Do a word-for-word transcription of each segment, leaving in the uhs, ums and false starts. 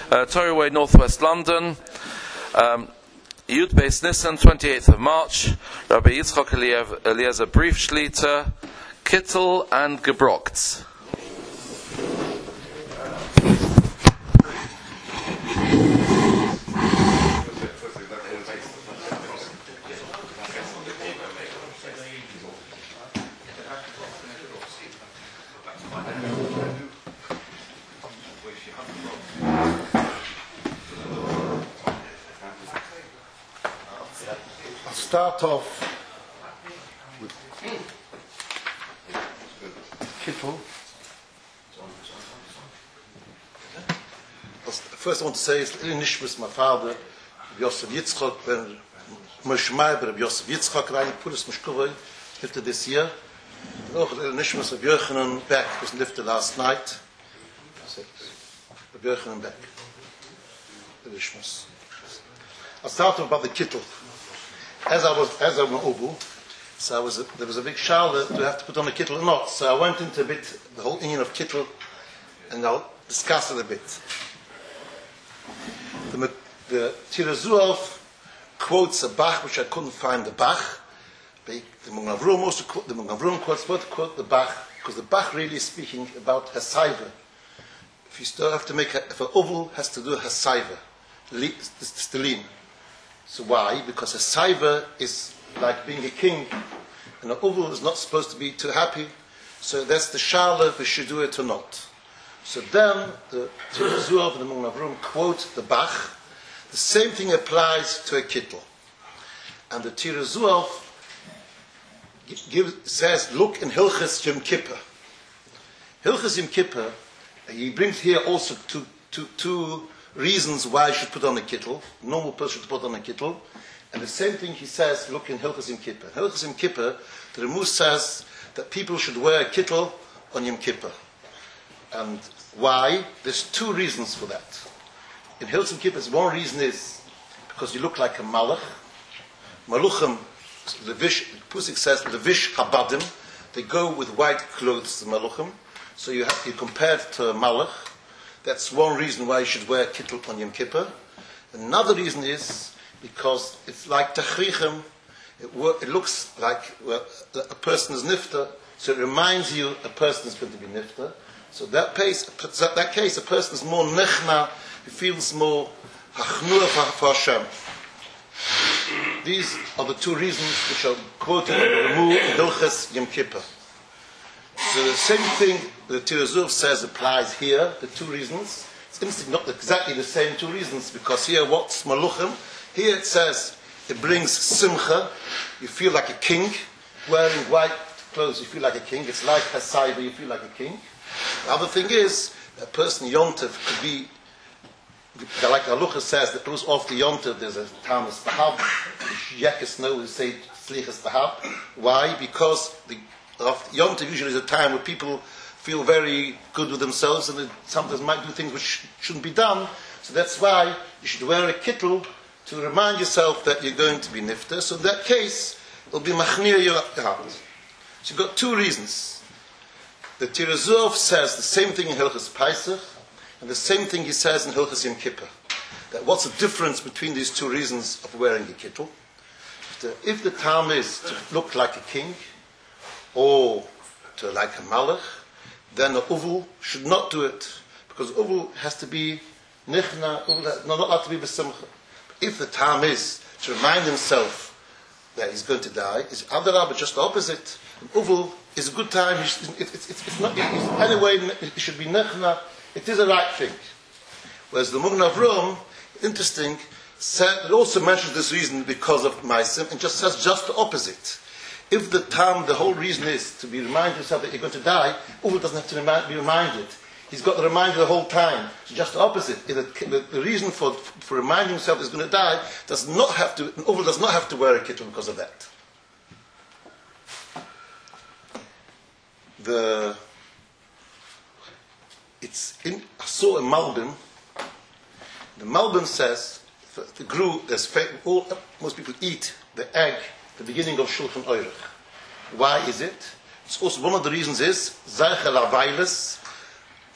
uh, Torrey Way, Northwest London. Um, Yud Beis Nisan, twenty-eighth of March. Rabbi Yitzchok Eliezer Briefschlieter, Kittel and Gebrocht. Start off with Kittel. First I want to say is Nishmas, my father, Yosef Yitzchok, ben Moshmai, ben Yosef Yitzchok, rein Pulis Mishkovoi, lifted this year. Noch Nishmas of Yochanan Beck was lifted last night. Of Yochanan Beck. Nishmas. I'll start off about the Kittel. As I was, as I went Ubu, so I was a, there was a big charlotte to have to put on a kittel or not. So I went into a bit the whole union of kittel, and I'll discuss it a bit. The, the Tirazuov quotes a Bach which I couldn't find the Bach. The Magen Avraham also quote, the Magen Avraham quotes both quote the Bach because the Bach really is speaking about hasaiva. If you still have to make a, if an oval has to do hasaiva, stelin. So why? Because a saiva is like being a king, and an oval is not supposed to be too happy. So that's the shala if we should do it or not. So then the Tirazuov and the Magen Avraham quote the Bach. The same thing applies to a kittel, and the Tirazuov gives says, look in Hilchas Yom Kippur. Hilchas Yom Kippur, he brings here also two two two. reasons why I should put on a kittel. Normal person should put on a kittel. And the same thing he says, look in Hilchas Yom Kippur. Hilchas Yom Kippur, the Ramuz says that people should wear a kittel on Yom Kippur. And why? There's two reasons for that. In Hilchas Yom Kippur, one reason is because you look like a malach. Maluchim, the Vish, Pusik says, the Vish Habadim, they go with white clothes, the Maluchim. So you have you compared to a malach. That's one reason why you should wear kittel on Yom Kippur. Another reason is because it's like tachrichem. It, it looks like well, a person is nifter, so it reminds you a person is going to be nifter. So that case, that case, a person is more nechna. He feels more hachnua for Hashem. These are the two reasons which are quoted in the Ramuz in Hilchas Yom Kippur. So the same thing the Tirazuv says applies here, the two reasons. It's interesting, not exactly the same two reasons, because here what's Maluchim? Here it says it brings simcha, you feel like a king. Wearing white clothes, you feel like a king. It's like Hasaiba, you feel like a king. The other thing is, a person Yontiv could be, like Alucha says, that goes off the Yontiv, there's a Tamas Bahab, Yekis know, we say Slichas Bahab. Why? Because the Yom Tov usually is a time where people feel very good with themselves and they sometimes might do things which shouldn't be done. So that's why you should wear a kittel to remind yourself that you're going to be nifter. So in that case, it'll be machnir your heart. So you've got two reasons. The Tirazuv says the same thing in Hilchas Pesach and the same thing he says in Hilchas Yom Kippur. That what's the difference between these two reasons of wearing a kittel? If the, if the time is to look like a king, or to like a malach, then the uvel should not do it, because uvel has to be nichna, uvel has not allowed to be besimcha. If the time is to remind himself that he's going to die, is adarabah just the opposite. Uvel is a good time. It's, it's, it's, it's not it's, anyway. It should be nichna. It is a right thing. Whereas the Magen Avraham, interesting, said, it also mentions this reason because of Maisim, and just says just the opposite. If the time, the whole reason is to be reminded yourself that you're going to die, Uvel doesn't have to remind, be reminded. He's got the reminder the whole time. It's just the opposite. The, the, the reason for, for reminding himself he's going to die does not have to, Uvel does not have to wear a kittel because of that. The, it's in, I saw a Malbim. The Malbim says, the Gru, there's, all, most people eat the egg the beginning of Shulchan Aruch. Why is it? It's also one of the reasons is Zeichel Availes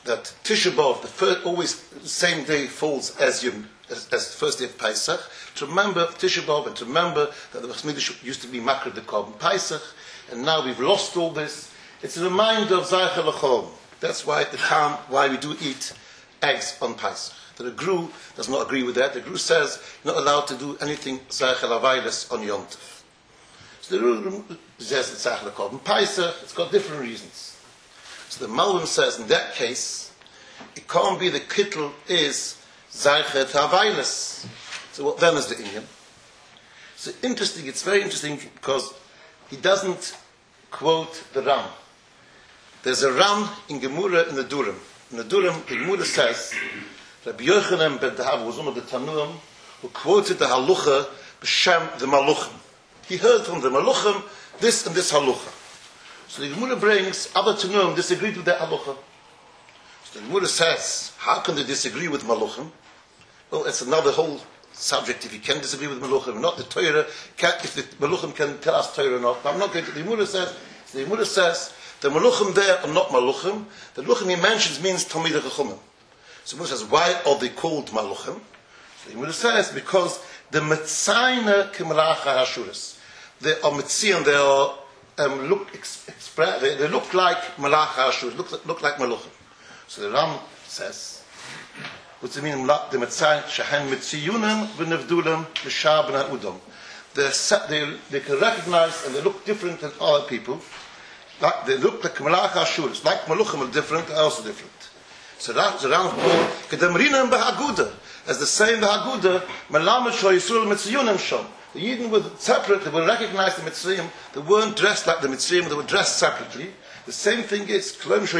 that Tisha B'Av, the first, always the same day falls as Yom, as, as the first day of Pesach, to remember Tisha B'Av and to remember that the Beis Mikdash used to be Makar the Korban Pesach, and now we've lost all this. It's a reminder of Zaycha L'Chol. That's why the time why we do eat eggs on Pesach. The Gru does not agree with that. The Gru says you're not allowed to do anything Zaycha L'Availes on Yom Tov. So the Gru says it's Zaycha L'Korban Pesach. It's got different reasons. So the Malbim says in that case, it can't be the Kittel is Zaycha L'Availes. So what then is the Indian? So interesting. It's very interesting because he doesn't quote the Ram. There's a Ram in Gemura in the Durham. In the Durham, the Gemura says, Rabbi Yochanan ben Tahav was one of the Tanuim who quoted the Halucha b'Shem the Maluchim. He heard from the Maluchim this and this Halucha. So the Gemura brings other Tanuim disagreed with that Halucha. So the Gemura says, how can they disagree with Maluchim? Well, it's another whole subject. If you can disagree with Maluchim, not the Torah, can, if the Maluchim can tell us Torah or not. But I'm not going to. The Gemura says, so the Gemura says, the Maluchim there are not Maluchim. The Maluchim he mentions means Talmidei Chachumim. So the Gemara says, why are they called Maluchim? So the Gemara says, because the Metzayna Kimalacha Hashuris. They are Metzion, they are um, look express, they, they look like Malacha Hashuris, look, look like Maluchim. So the Ram says, what's the meaning? The Metzayin Shahen Metziyunim v'Nevdulim v'Shah b'Na Udom. They they can recognize and they look different than other people. Like, they look like Malacha Hashuris, like Maluchim are different, are also different. So that the Ram called Kedamrinam b'Haguda, as the same the Haguda, Melamed Sho Yisrael Metziyunim Shom. The Yidden were separate, they were recognized the Mitzrayim, they weren't dressed like the Mitzrayim, they were dressed separately. The same thing is, they were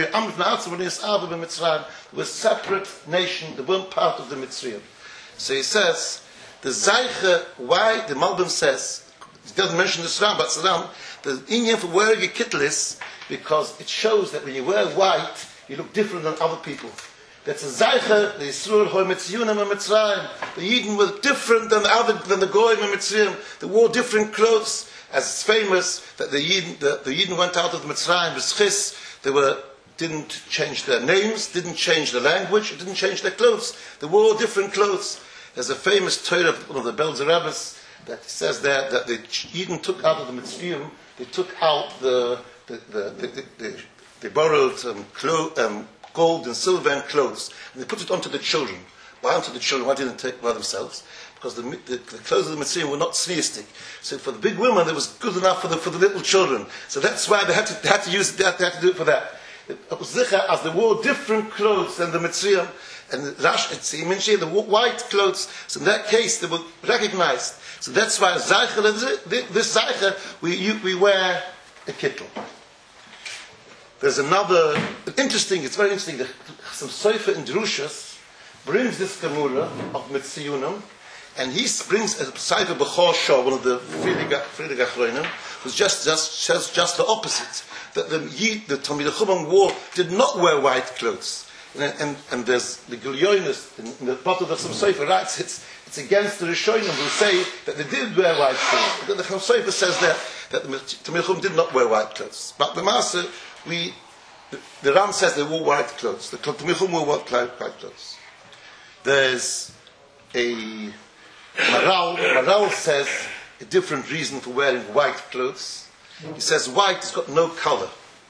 a separate nation, they weren't part of the Mitzrayim. So he says, the Zaycha, why the Malbim says, he doesn't mention this Ram, but Saddam, the Indian for wearing a kittel is because it shows that when you wear white, you look different than other people. That's a Zaycha, the Yisrael Hoi Mitziyunim and Mitzrayim. The Yidden were different than the other, than the Goyim and Mitzrayim. They wore different clothes. As it's famous that the Yidden, the, the Yidden went out of the Mitzrayim, B'schis, they were, didn't change their names, didn't change their language, didn't change their clothes. They wore different clothes. There's a famous Torah of one of the Belzer Rebbes that says there that the Yidden took out of the Mitzrayim, they took out the, the, the, the, the, the they borrowed um, clo- um, gold and silver and clothes, and they put it onto the children. Why onto the children? Why didn't they take it by themselves? Because the, the, the clothes of the Mitzrayim were not tzniistic. So for the big women, it was good enough for the, for the little children. So that's why they had to, they had to use it, they had, they had to do it for that. It was zicha, as they wore different clothes than the Mitzrayim, and Rash, it's mentioned the white clothes. So in that case, they were recognized. So that's why Zaycha, this Zaycha, we, you, we wear a kittel. There's another, interesting, it's very interesting, the some Sofer in Drushas brings this Gemura of Mitziyunim, and he brings a Sofer B'chor Shah, one of the Friedrich Achronim, who just, just says just the opposite, that the Yid, the Talmidei Chacham wore, did not wear white clothes. And, and, and there's the Gilyonis, in, in the bottom of some Sofer writes, it's, it's against the Rishonim who say that they did wear white clothes. The Sofer says that, that the Talmidei Chacham did not wear white clothes. But the Master, we, the, the Ram says they wore white clothes. The Talmidei Chacham wore white, white clothes. There's a Maral. Maral says a different reason for wearing white clothes. He says white has got no color.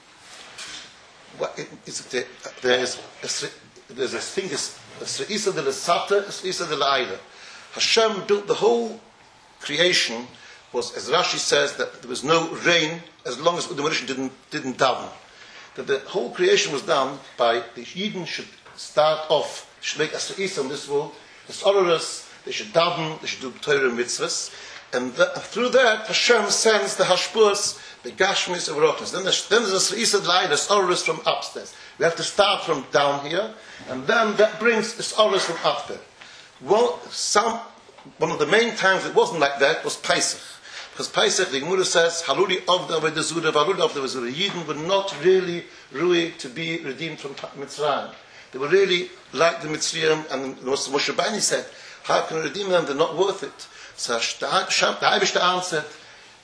It, it's, there's a, there's a thing, a Sre'isa de l'Sata, a Sre'isa de l'Aila. Hashem built the whole creation, was, as Rashi says, that there was no rain as long as the Mauritian didn't, didn't daven. That the whole creation was done by the Yidden should start off, should make a Sre'isa in this world, the Sororus, they should daven, they should do Torah and mitzvahs, and the, through that Hashem sends the Hashpurs, the Gashmis of Rochnis. Then there's, then there's a Sre'isa L'Aila, the Sororus from upstairs. We have to start from down here, and then that brings the Sororus from up there. Well, some, one of the main times it wasn't like that was Pesach. Because Pesach, the Gemara says, Haluli Avda V'Dezura, Haluli Avda V'Dezura. Yidden were not really rui to be redeemed from Mitzrayim. They were really like the Mitzrayim, and Moshe Bani said, how can we redeem them? They're not worth it. So the Eibishter answered,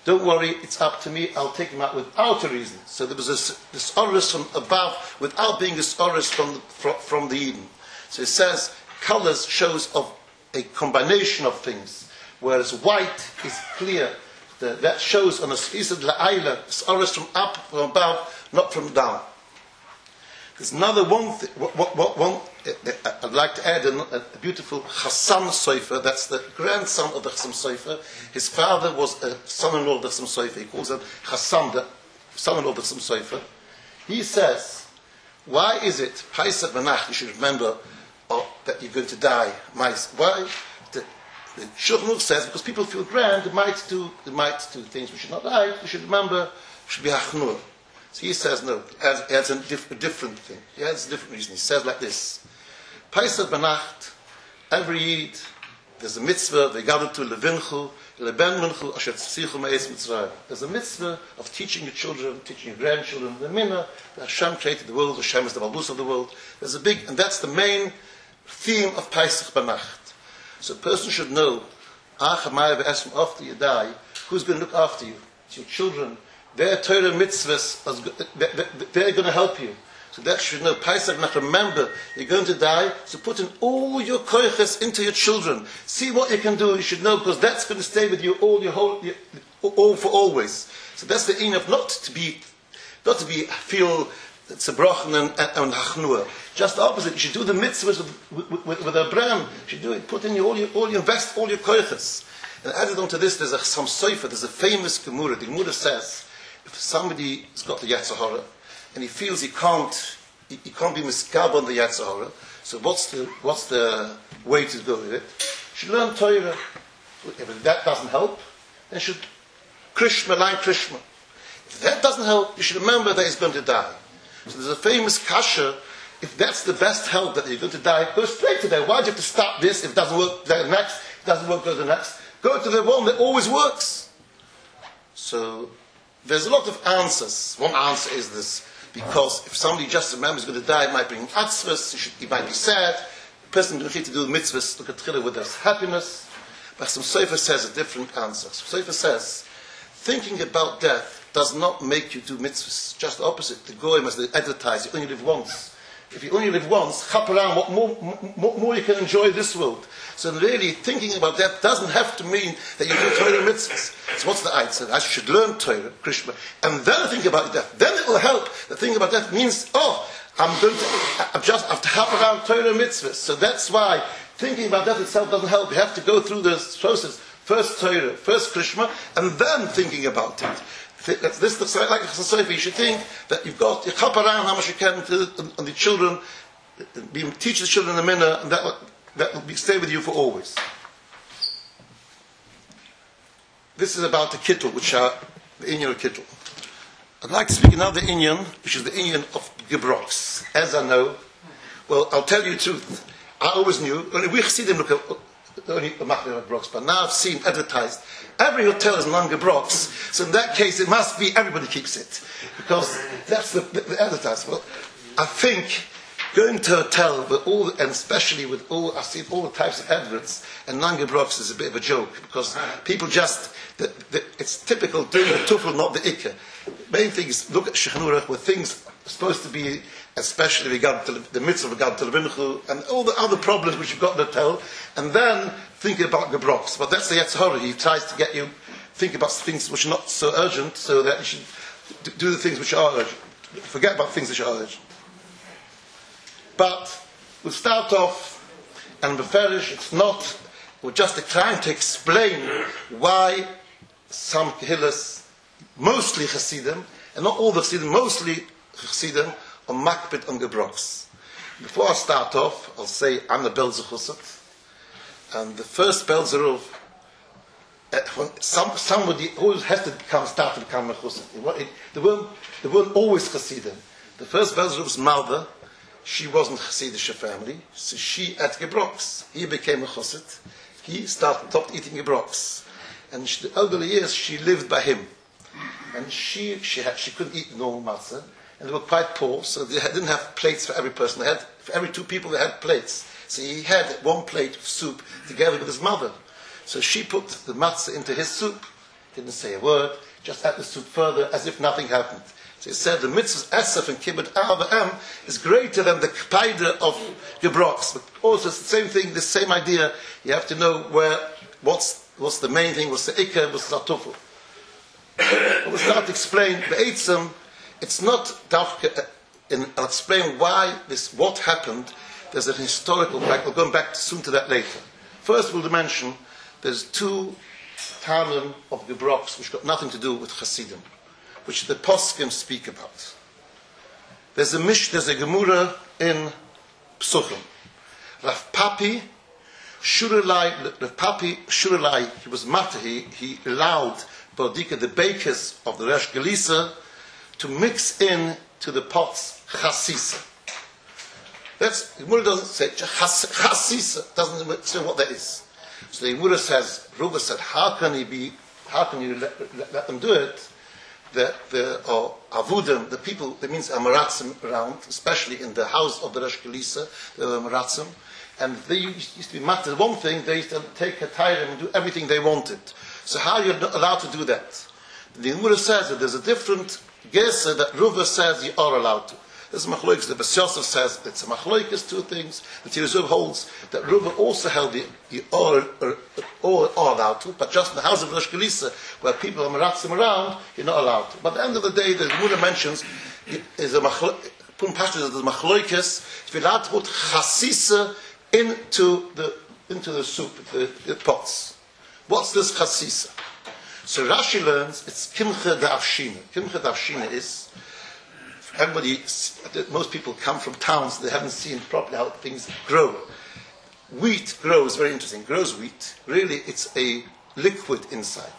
don't worry, it's up to me, I'll take him out without a reason. So there was a, this oris from above, without being this oris from the, from, from the Eden. So it says, colors shows of a combination of things, whereas white is clear. The, that shows on a isad la'ayla, it's oris from up, from above, not from down. There's another one thing, what, what, one, I'd like to add a, a beautiful Chassam Sofer, that's the grandson of the Chassam Sofer. His father was a son-in-law of the Chassam Sofer. He calls him Chassam, the son-in-law of the Chassam Sofer. He says, why is it, Pesach Benach, you should remember oh, that you're going to die. Why? The, the Shulchan Aruch says, because people feel grand, they might do, they might do things we should not like, we should remember, we should be Hachnur. So he says, no, he has, he has a, diff, a different thing. He has a different reason. He says like this. Pesach Benacht, every Yid, there's a mitzvah, Ve'gadatu levinchu, leben minchu, asher tzitzichu me'ez Mitzrayim. There's a mitzvah of teaching your children, teaching your grandchildren, the minna, that Hashem created the world, Hashem is the Malbus of the world. There's a big, and that's the main theme of Pesach Benacht. So a person should know, after you die, who's going to look after you? It's your children. Their Torah mitzvahs, they're going to help you. So that should know, Pesach, not remember, you're going to die, so put in all your koiches into your children. See what you can do, you should know, because that's going to stay with you all your whole, your, all for always. So that's the aim of not to be, not to be, feel tzebrochen and, and hachnua. Just the opposite, you should do the mitzvahs with, with, with, with a bram. You should do it, put in your, all your, all your, invest all your koiches. And added on to this, there's a, some soifer, there's a famous Gemara. The Gemara says, if somebody has got the Yetzer Hara, and he feels he can't, he, he can't be miskab on the Yetzer Hara, so what's the, what's the way to go with it? He should learn Torah. If that doesn't help, then should Krishma, learn Krishma. If that doesn't help, you should remember that he's going to die. So there's a famous kasha, if that's the best help that you're going to die, go straight to that. Why do you have to stop this? If it doesn't work, go to the next. If it doesn't work, go to the next. Go to the one that always works. So there's a lot of answers. One answer is this, because if somebody just remembers he's going to die, it might bring atzvus, he, should, he might be sad. The person who needs to do mitzvahs, look at Tchila with his happiness. But some Sefer says a different answer. Some Sefer says, thinking about death does not make you do mitzvahs. Just the opposite. The Goyim, as they advertise, you only live once. If you only live once, chap around, what more, more, more you can enjoy this world. So really, thinking about that doesn't have to mean that you do Torah mitzvahs. So what's the answer? I should learn Torah, Krishma, and then think about death. Then it will help. The thing about death means, oh, I'm going to, I just have to hop around Torah mitzvahs. So that's why thinking about death itself doesn't help. You have to go through this process. First Torah, first Krishma, and then thinking about it. This looks like a Chassidus. You should think that you've got, you hop around how much you can to, on the children, be, teach the children the minna, and that will, that will be, stay with you for always. This is about the kittel, which are the inyan of kittel. I'd like to speak another inyan, which is the inyan of gebroks. As I know, well, I'll tell you the truth. I always knew, only we see them look at only the Machmir Broks, but now I've seen advertised. Every hotel is non Broks, so in that case it must be everybody keeps it, because that's the, the, the advertised. Well, I think going to a hotel with all, and especially with all, I've seen all the types of adverts, and non Broks is a bit of a joke, because people just, the, the, it's typical doing the tufel, not the ikka. Main thing is look at Shulchan Aruch, where things are supposed to be, especially regard to the mitzvah regard to Levinchu, and all the other problems which you've got to tell, and then think about the broks. But that's the Yetzer Hara. He tries to get you think about things which are not so urgent, so that you should do the things which are urgent. Forget about things which are urgent. But we'll start off, and Beferish, it's not, we're just trying to explain why some Kehillas, mostly Chassidim, and not all the Chassidim, mostly Chassidim, are makbid on gebroks. Before I start off, I'll say I'm the Belzer Chusset, and the first Belzer of uh, some, somebody always has to become start to become a Chusset. They weren't, they weren't always Chassidim. The first Belzer Of's mother, she wasn't Chassidish family, so she ate gebroks. He became a Chusset. He started stopped eating gebroks, and she, the elderly years she lived by him, and she she had she couldn't eat normal matzah. And they were quite poor, so they didn't have plates for every person. They had, for every two people, they had plates. So he had one plate of soup together with his mother. So she put the matzah into his soup. didn't say a word, just ate the soup further as if nothing happened. So he said the mitzvahs Esef and Kibbut Avam is greater than the Kpaida of Gebrox. But also it's the same thing, the same idea. You have to know where, what's, what's the main thing, what's the Ikka, what's the Atufel. We'll start to explain the Eitzim. It's not Dafka, and I'll explain why this, what happened. There's an historical back, we'll go back soon to that later. First we'll mention there's two Tanim of Gebrox which got nothing to do with Hasidim, which the Poskim speak about. There's a Mish, there's a Gemura in Psuchim. Rav Papi Shurelai, Rav Papi Shurelai, he was matter, he, he allowed Bordika, the bakers of the Resh Gelisa, to mix in to the pots Chasisa. That's, the Gemara doesn't say Chasisa, doesn't say what that is. So the Gemara says, Ruva said, how can he be, how can you let, let, let them do it? The, the, or Avudim, the people, that means Amaratzim around, especially in the house of the Resh Gelisa, there were Amaratzim, and they used to be matter. One thing, they used to take a tire and do everything they wanted. So how are you allowed to do that? The Gemara says that there's a different Gesa that Ruva says you are allowed to. There's a Machloikis, the Bas Yosef says it's a Machloikis, two things. The Tirzuv holds that Ruva also held you, you are, are, are, are allowed to, but just in the house of Rosh Gelisa, where people are maratzim around, you're not allowed to. But at the end of the day, the Gemara mentions, is a Machloikis, if you're allowed to put Chasisa into the, into the soup, the, the pots. What's this Chasisa? So Rashi learns it's Kimcha D'Avshina. Kimcha D'Avshina is, everybody, most people come from towns, they haven't seen properly how things grow. Wheat grows, very interesting, grows wheat. Really, it's a liquid inside.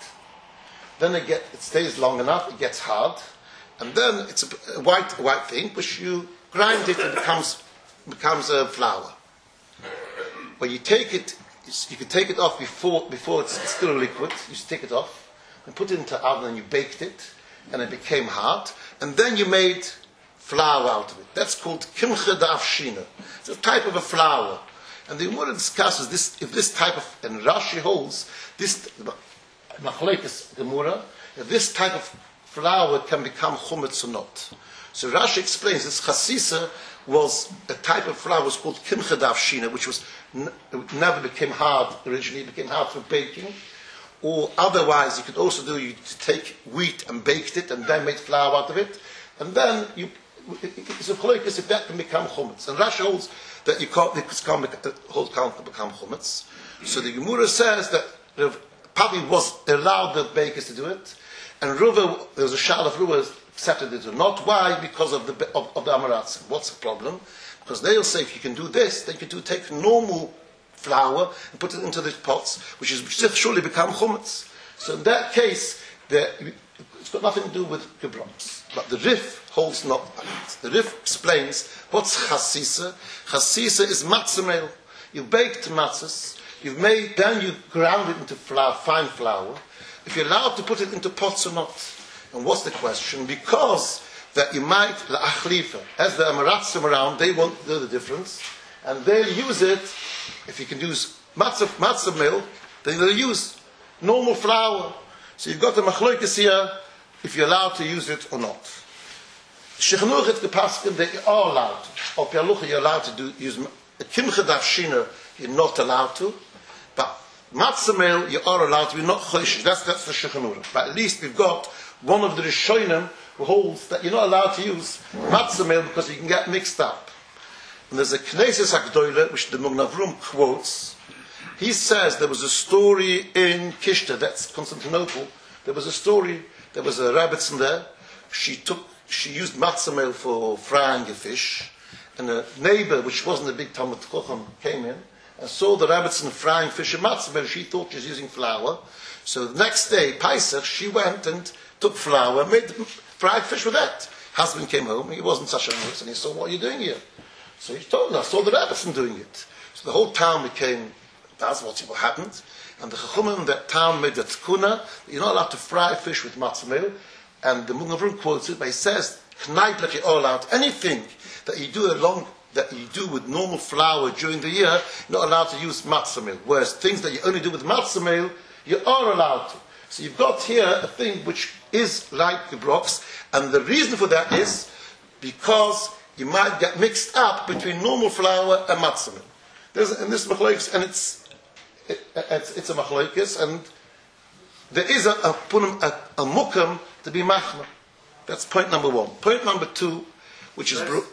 Then it, get, it stays long enough, it gets hard, and then it's a, a white white thing, which you grind it and it becomes, becomes a flour. When you take it, you can take it off before, before it's still a liquid, you take it off, and put it into the oven and you baked it, and it became hard, and then you made flour out of it. That's called Kimcha D'Avshina. It's a type of a flour. And the Gemara discusses this, if this type of, and Rashi holds, this, Machlekes Gemara, if this type of flour can become chumetz or not. So Rashi explains this Chasisa was a type of flour was called Kimcha D'Avshina, which was n- never became hard originally, it became hard for baking. Or otherwise, you could also do, you take wheat and baked it and then made flour out of it. And then you, it's a cholekes if that can become chumetz. And Rashi holds that you can't, it can't, can't become chumetz. So the Gemara says that Rav Papi was allowed the bakers to do it. And Ruva, there was a shal of Ruva accepted it or not. Why? Because of the, of, of the Amaratzim. What's the problem? Because they'll say if you can do this, then you can do take normal flour and put it into the pots, which is which surely become chumetz. So in that case, the, it's got nothing to do with Gebrox. But the Rif holds not that. The Rif explains what's Chasisa. Chasisa is matzah meal. You baked matzahs, you've made, then you ground it into flour, fine flour. If you're allowed to put it into pots or not. And what's the question? Because that you might, la'achlifa, as the Amaratzim around, they won't know the difference, and they'll use it. If you can use matzah, matzah meal, then they'll use normal flour. So you've got the machloikes here, if you're allowed to use it or not. Shechnuchet the paskin, they are allowed to. Or pialucha, you're allowed to do, use a kimcha d'avshina, you're not allowed to. But matzah meal, you are allowed to. You're not choishish. That's that's the shechanura. But at least we've got one of the rishonim who holds that you're not allowed to use matzah meal because you can get mixed up. And there's a Knesset HaGdoyle, which the Mugnavrum quotes. He says there was a story in Kishta, that's Constantinople. There was a story, there was a Rebbetzin there. She took, she used matzah meal for frying a fish. And a neighbor, which wasn't a big Talmud Chacham, came in and saw the Rebbetzin frying fish in matzah meal. She thought she was using flour. So the next day, Pesach, she went and took flour, made fried fish with that. Husband came home, he wasn't such a nurse, and he said, what are you doing here? So he told us, saw the Rebbetzin doing it. So the whole town became, that's what happened. And the Chachumim in that town made a tkuna, you're not allowed to fry fish with matzah meal. And the Mugnavrum quotes it, but he says, Knaip like you're all allowed. Anything that you do along, that you do with normal flour during the year, you're not allowed to use matzah meal. Whereas things that you only do with matzah meal, you are allowed to. So you've got here a thing which is like the blocks, and the reason for that is because you might get mixed up between normal flour and matzah. There's and this machlokes, and it's it, it's, it's a machlokes, and there is a a, a, a mukam to be machma. That's point number one. Point number two, which is bro-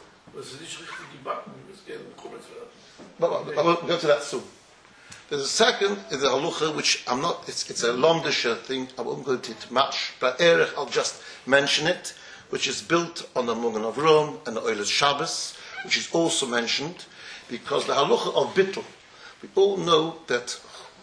but I will go to that soon. There's a second, is a halucha, which I'm not, it's, it's a lomdisha thing, I won't go into it much, but Erech, I'll just mention it, which is built on the Mugan of Rome and the Oiles Shabbos, which is also mentioned, because the halucha of bittul, we all know that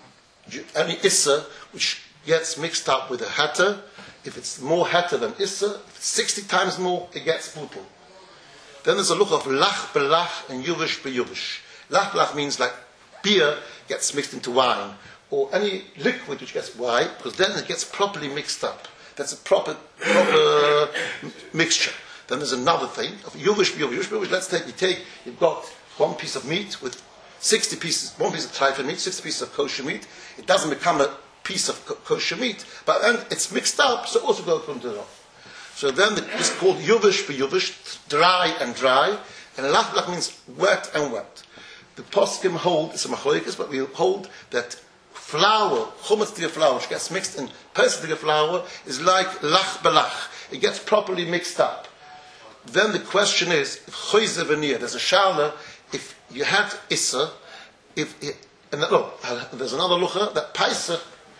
any issa which gets mixed up with a hatter, if it's more hatter than issa, if it's sixty times more, it gets bittul. Then there's a look of lach belach and yuvish beyuvish. Lach belach means like beer gets mixed into wine, or any liquid which gets wine, because then it gets properly mixed up. That's a proper proper mixture. Then there's another thing of yuvish beyuvish. Yuvish, let's take you take you've got one piece of meat with sixty pieces, one piece of trifle meat, sixty pieces of kosher meat. It doesn't become a piece of ko- kosher meat, but then it's mixed up, so also goes from the off. So then the, it's called yuvish beyuvish, dry and dry, and lach belach means wet and wet. The poskim hold, it's a machlokes, but we hold that flour, chumetz tia flour, which gets mixed in pesach tia flour, is like lach belach. It gets properly mixed up. Then the question is, if choyze v'niyah, there's a shala, if you had issa, if it, and look, there's another lucha that Pesach,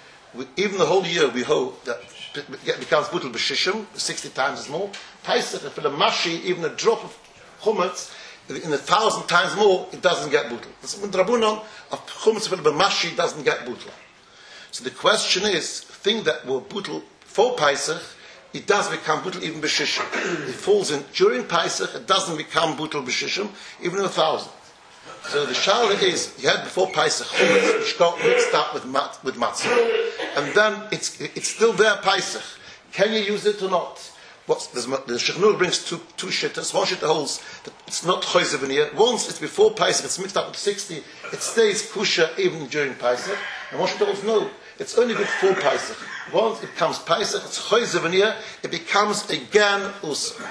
even the whole year we hold that it becomes butel b'shishim, sixty times as more. Pesach, if a mashi, even a drop of chumetz, in a thousand times more, it doesn't get butel. The drabunon of chumetz b'mashi doesn't get butel. So the question is, thing that were butel for Pesach, it does become butel even b'shishim. It falls in during Pesach, it doesn't become butel b'shishim, even in a thousand. So the shala is, you had before Pesach chumetz, which got mixed up with mat, with matzah, and then it's it's still there Pesach. Can you use it or not? What's, the Shechnur brings two two shittas. One shitta holds that it's not choyze v'niyah. Once it's before Pesach, it's mixed up with sixty, it stays kusha even during Pesach. And one shitta holds no, it's only good for Pesach. Once it becomes Pesach, it's choyze v'niyah, it becomes again usa.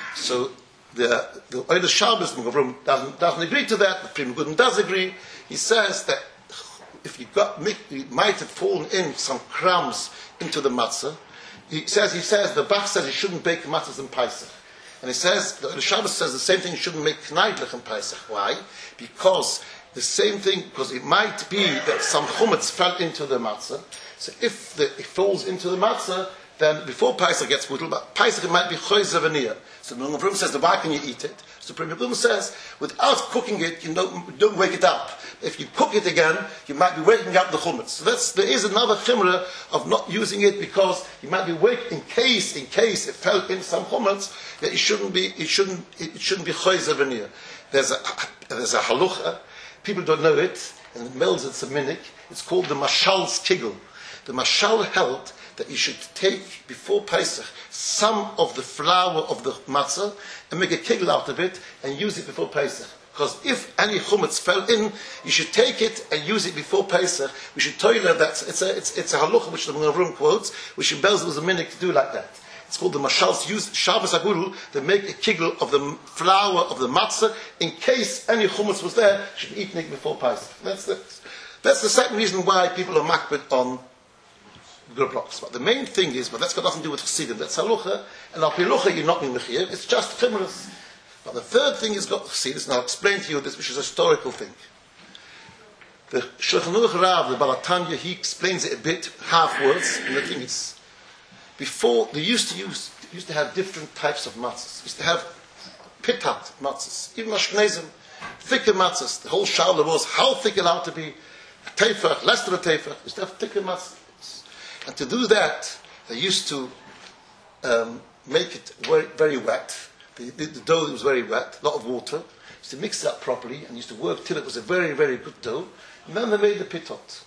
So the the Oiles Shabbos doesn't doesn't agree to that. The Pri Megudim does agree. He says that if you got you might have fallen in some crumbs into the matzah. He says he says the Bach says you shouldn't bake matzahs in Pesach, and he says the Oiles Shabbos says the same thing. You shouldn't make kneidlich in Pesach. Why? Because the same thing. Because it might be that some chumetz fell into the matzah. So if the, it falls into the matzah, then before Pesach gets butel, but Pesach it might be choyze v'niyah. So the Megudim says, why can you eat it? So the Megudim says, without cooking it, you don't, don't wake it up. If you cook it again, you might be waking up the chumetz. So that's, there is another chimra of not using it because you might be wake in case, in case it fell in some chumetz, that it shouldn't be, it shouldn't, it shouldn't be choyze v'niyah. There's a, there's a halucha, people don't know it, and it melds it's a minhag. It's called the Mashal's Kigel. The Mashal held that you should take, before Pesach, some of the flour of the matzah and make a kigel out of it and use it before Pesach. Because if any chumetz fell in, you should take it and use it before Pesach. We should tell you that it's a, it's, it's a halucha which the Megudim quotes, which in Belz was a minhag to do like that. It's called the Mashal's use Shabbos Agudel. They make a kigel of the flour of the matzah in case any chumetz was there, should be eaten before Pesach. That's the, that's the second reason why people are makbid on blocks. But the main thing is, but that's got nothing to do with Chassidim. That's halucha, and al pilucha you're not in mechir. It's just chimras. But the third thing is got Chassidus, and I'll explain to you this, which is a historical thing. The Shulchan Aruch Rav, the Baal HaTanya, he explains it a bit, half words, and the thing is, before they used to use, they used to have different types of matzahs. They used to have pitat matzahs, even Ashkenazim, thicker matzahs. The whole shala was how thick it ought to be, a tefach, less than a tefach. They used to have thicker matzahs. And to do that, they used to um, make it very, very wet. The, the, the dough was very wet, a lot of water. Used to mix it up properly and used to work till it was a very, very good dough. And then they made the pitot.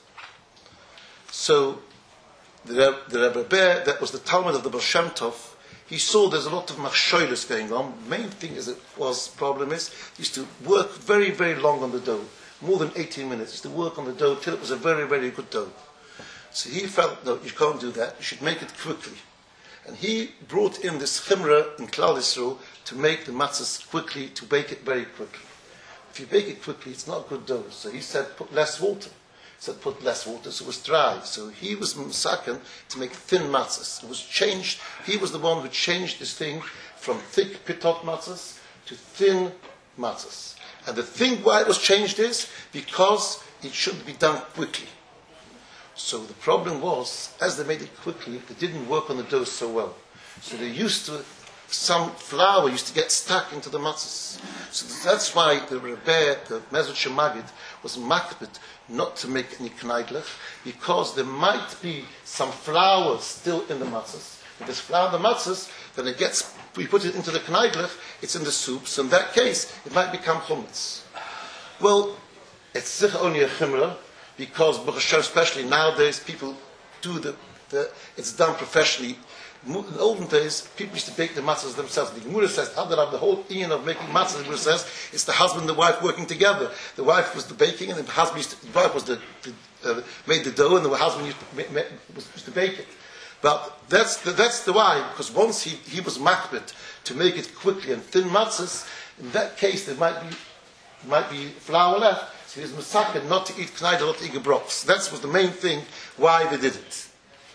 So the, the Rebbe Ber, that was the Talmud of the Baal Shem Tov, he saw there's a lot of machshoilus going on. The main thing is it was problem is he used to work very, very long on the dough, more than eighteen minutes. He used to work on the dough till it was a very, very good dough. So he felt, no, you can't do that. You should make it quickly. And he brought in this chimra in Klal Yisrael to make the matzahs quickly, to bake it very quickly. If you bake it quickly, it's not good dough. So he said, put less water. He said, put less water, so it was dry. So he was misaken to make thin matzahs. It was changed. He was the one who changed this thing from thick pitot matzahs to thin matzahs. And the thing why it was changed is because it should be done quickly. So the problem was, as they made it quickly, it didn't work on the dough so well. So they used to, some flour used to get stuck into the matzahs. So that's why the Rebbe, the Mezritcher Maggid, was makbid not to make any kneidlich, because there might be some flour still in the matzahs. If there's flour in the matzahs, then it gets, we put it into the kneidlich, it's in the soup, so in that case, it might become chumetz. Well, it's sicher only a chimra, because especially nowadays people do the, the it's done professionally. In the olden days, people used to bake the matzahs themselves. The Gemara says, the whole ian of making matzahs, the Gemara says, it's the husband and the wife working together. The wife was the baking, and the husband used to, the wife was the, the uh, made the dough, and the husband used to, ma, was, used to bake it. But that's the, that's the why, because once he, he was makbid to make it quickly and thin matzahs, in that case there might be might be flour left. So he was misaken not to eat kneidel, not to eat gebroks. That was the main thing why they did it.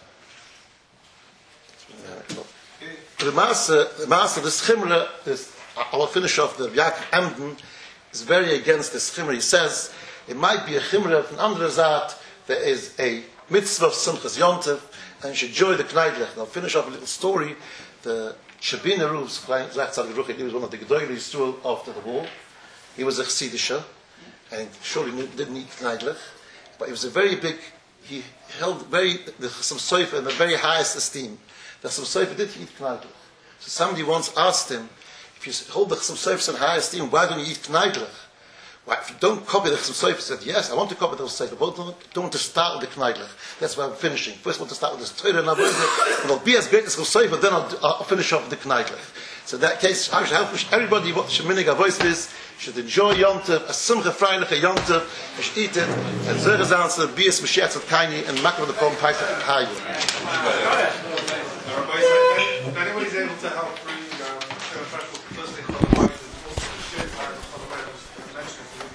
The master, the master, the schimra, is, I will finish off the Yaakov Emden, is very against the schimra. He says it might be a chimra from andere Zaat. There is a mitzvah of Simchas Yontif, and you should enjoy the kneidlich. I'll finish off a little story. The Shabina Ruv's, he was one of the Gedoylei Yisrael after the war. He was a Chassidisha, and surely didn't eat kneidlich, but he was a very big, he held very, the Chassam Sofer in the very highest esteem. The Chassam Sofer did eat kneidlich. So somebody once asked him, if you hold the Chassam Sofer in high esteem, why don't you eat kneidlich? Well, if you don't copy the Chassam Sofer, he said, yes, I want to copy the Chassam Sofer, but I don't want to start with the kneidlich. That's why I'm finishing. First I want to start with the Torah and Avodah, and I'll be as great as Chassam Sofer, then I'll, I'll finish off with the kneidlich. So in that case, I should help everybody what Sheminig Avois is, should enjoy Yom Tov, a simcha freiliche Yom Tov, you should eat it, and Zerah Zanzer, Bias Mashiach of Kaini, and Makar the Pom Paisach Hayu. If anybody's able to help